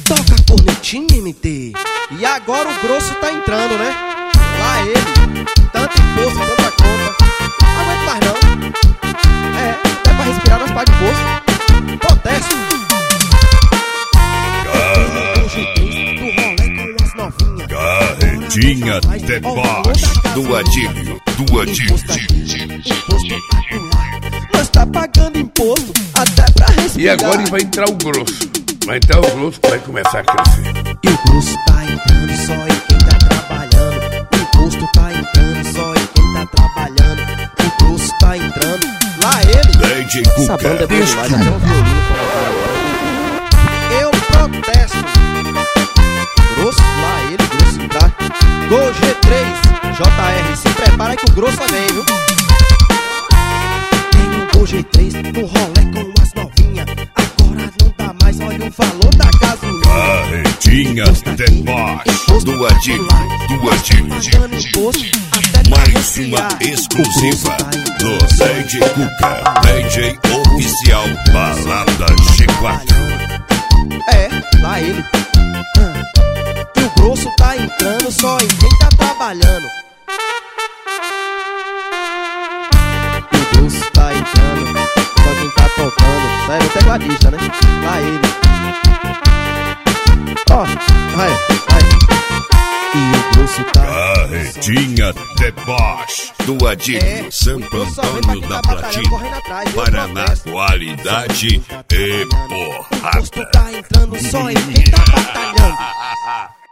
Toca a cornetinha, MT. E agora o grosso tá entrando, né? Lá ele, tanto imposto, tanta conta. Não aguento mais não. É, até pra respirar nós paga imposto. Protesto. Carretinha deboche do Adílio, Imposto espetacular. Nós tá pagando imposto até pra respirar. E agora vai entrar o grosso. Vai entrar o grosso que vai começar a crescer. E o grosso tá entrando só em quem tá trabalhando. O imposto tá entrando só em quem tá trabalhando. O grosso tá entrando. Lá ele. DJ Essa banda é boa demais, até um violino colocar agora. Eu protesto. Grosso, lá ele, grosso entrar. Gol G3, JR, se prepara que o grosso vem, viu? Tem um Gol G3 no rolê com as novinhas. Agora não dá mais, olha o valor da gasolina. Carretinha deboche do Adílio. Mais uma exclusiva do DJ Cuca, DJ oficial Balada G4. É, lá ele. E o grosso tá entrando só em quem tá trabalhando. E o grosso tá entrando só quem tá tocando. Sério, o tecladista, né? Lá ele. Ó, vai. E o grosso tá. Carretinha deboche do Adílio, Santo Antônio da Platina, Paraná, qualidade e O porrada. grosso tá entrando só em quem tá batalhando.